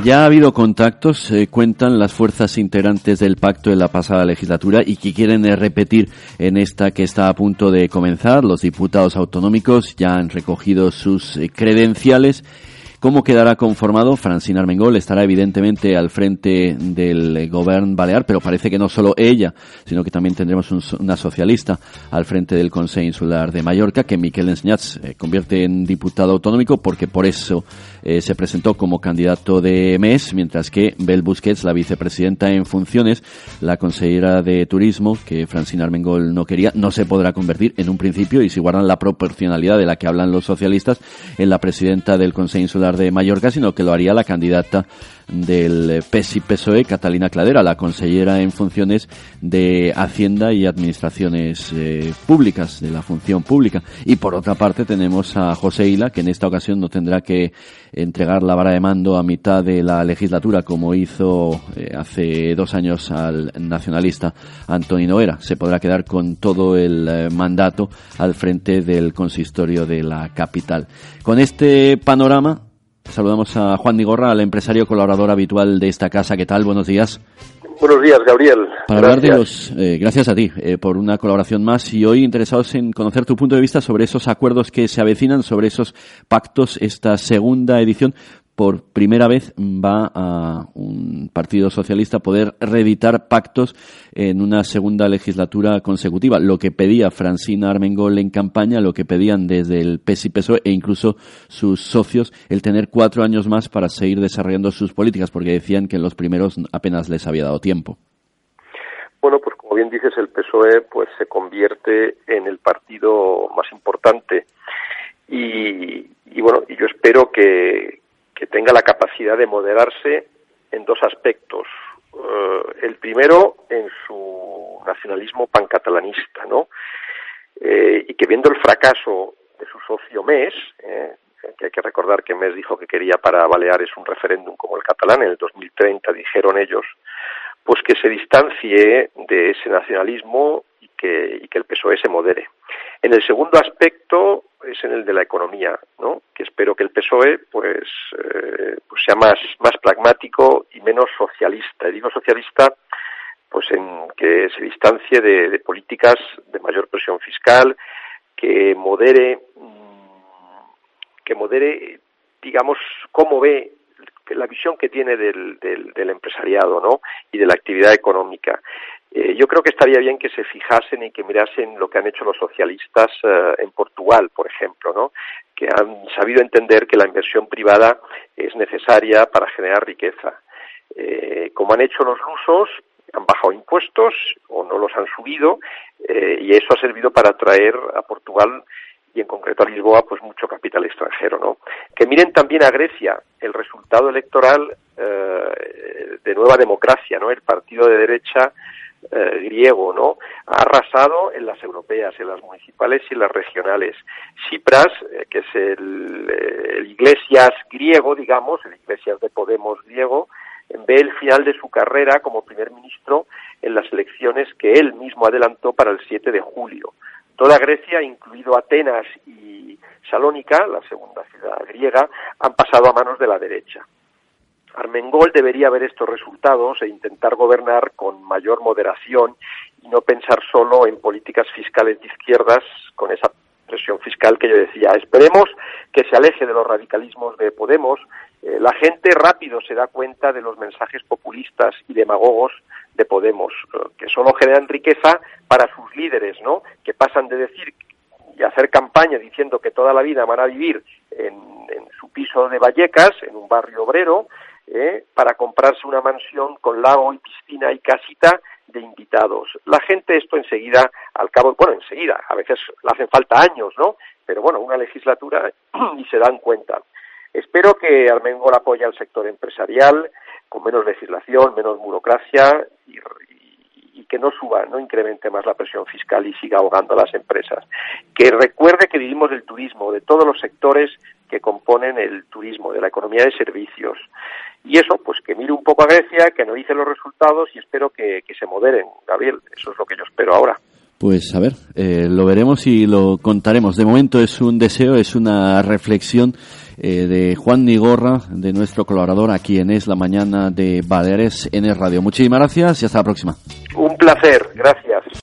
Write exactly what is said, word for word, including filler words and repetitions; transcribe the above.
Ya ha habido contactos, eh, cuentan las fuerzas integrantes del pacto de la pasada legislatura y que quieren eh, repetir en esta que está a punto de comenzar. Los diputados autonómicos ya han recogido sus eh, credenciales. ¿Cómo quedará conformado? Francina Armengol estará evidentemente al frente del Govern Balear, pero parece que no solo ella, sino que también tendremos un, una socialista al frente del Consell Insular de Mallorca, que Miquel Enseñats eh, convierte en diputado autonómico porque por eso eh, se presentó como candidato de M E S, mientras que Bel Busquets, la vicepresidenta en funciones, la consellera de Turismo, que Francina Armengol no quería, no se podrá convertir en un principio, y si guardan la proporcionalidad de la que hablan los socialistas, en la presidenta del Consell Insular de Mallorca, sino que lo haría la candidata del P S I P S O E, Catalina Cladera, la consellera en funciones de Hacienda y Administraciones eh, Públicas, de la función pública. Y por otra parte tenemos a José Illa, que en esta ocasión no tendrá que entregar la vara de mando a mitad de la legislatura, como hizo eh, hace dos años al nacionalista Antoni Noguera. Se podrá quedar con todo el eh, mandato al frente del consistorio de la capital. Con este panorama, saludamos a Juan Nigorra, al empresario colaborador habitual de esta casa. ¿Qué tal? Buenos días. Buenos días, Gabriel. Para gracias. hablar de los, eh, gracias a ti eh, por una colaboración más, y hoy interesados en conocer tu punto de vista sobre esos acuerdos que se avecinan, sobre esos pactos. Esta segunda edición, por primera vez va a un partido socialista poder reeditar pactos en una segunda legislatura consecutiva. Lo que pedía Francina Armengol en campaña, lo que pedían desde el P S I P S O E e incluso sus socios, el tener cuatro años más para seguir desarrollando sus políticas, porque decían que en los primeros apenas les había dado tiempo. Bueno, pues como bien dices, el P S O E pues se convierte en el partido más importante y, y bueno, y yo espero que que tenga la capacidad de moderarse en dos aspectos. Uh, el primero, en su nacionalismo pancatalanista, ¿no? Eh, y que viendo el fracaso de su socio M E S, eh, que hay que recordar que M E S dijo que quería para Baleares un referéndum como el catalán, en el dos mil treinta dijeron ellos, pues que se distancie de ese nacionalismo y que, y que el P S O E se modere. En el segundo aspecto es en el de la economía, ¿no? Que espero que el P S O E pues, eh, pues sea más, más pragmático y menos socialista. Y digo socialista pues en que se distancie de, de políticas de mayor presión fiscal, que modere, que modere, digamos, cómo ve la visión que tiene del, del, del empresariado, ¿no? Y de la actividad económica. Eh, yo creo que estaría bien que se fijasen y que mirasen lo que han hecho los socialistas eh, en Portugal, por ejemplo, ¿no? Que han sabido entender que la inversión privada es necesaria para generar riqueza. Eh, como han hecho los lusos, han bajado impuestos o no los han subido, eh, y eso ha servido para atraer a Portugal y en concreto a Lisboa, pues mucho capital extranjero, ¿no? Que miren también a Grecia, el resultado electoral eh, de Nueva Democracia, ¿no? El partido de derecha eh, griego, ¿no? Ha arrasado en las europeas, en las municipales y en las regionales. Tsipras, eh, que es el, el Iglesias griego, digamos, el Iglesias de Podemos griego, ve el final de su carrera como primer ministro en las elecciones que él mismo adelantó para el siete de julio. Toda Grecia, incluido Atenas y Salónica, la segunda ciudad griega, han pasado a manos de la derecha. Armengol debería ver estos resultados e intentar gobernar con mayor moderación y no pensar solo en políticas fiscales de izquierdas con esa presión fiscal que yo decía. Esperemos que se aleje de los radicalismos de Podemos. Eh, la gente rápido se da cuenta de los mensajes populistas y demagogos de Podemos, eh, que solo generan riqueza para sus líderes, ¿no? Que pasan de decir y hacer campaña diciendo que toda la vida van a vivir en, en su piso de Vallecas, en un barrio obrero, eh, para comprarse una mansión con lago y piscina y casita de invitados. La gente esto enseguida, al cabo, bueno, enseguida, a veces le hacen falta años, ¿no? Pero bueno, una legislatura y se dan cuenta. Espero que Armengol apoye al sector empresarial con menos legislación, menos burocracia y, y, y que no suba, no incremente más la presión fiscal y siga ahogando a las empresas. Que recuerde que vivimos del turismo, de todos los sectores que componen el turismo, de la economía de servicios. Y eso, pues que mire un poco a Grecia, que analice los resultados y espero que, que se moderen, Gabriel. Eso es lo que yo espero ahora. Pues a ver, eh, lo veremos y lo contaremos. De momento es un deseo, es una reflexión eh, de Juan Nigorra, de nuestro colaborador aquí en Es la Mañana de Baleares en Es Radio. Muchísimas gracias y hasta la próxima. Un placer, gracias.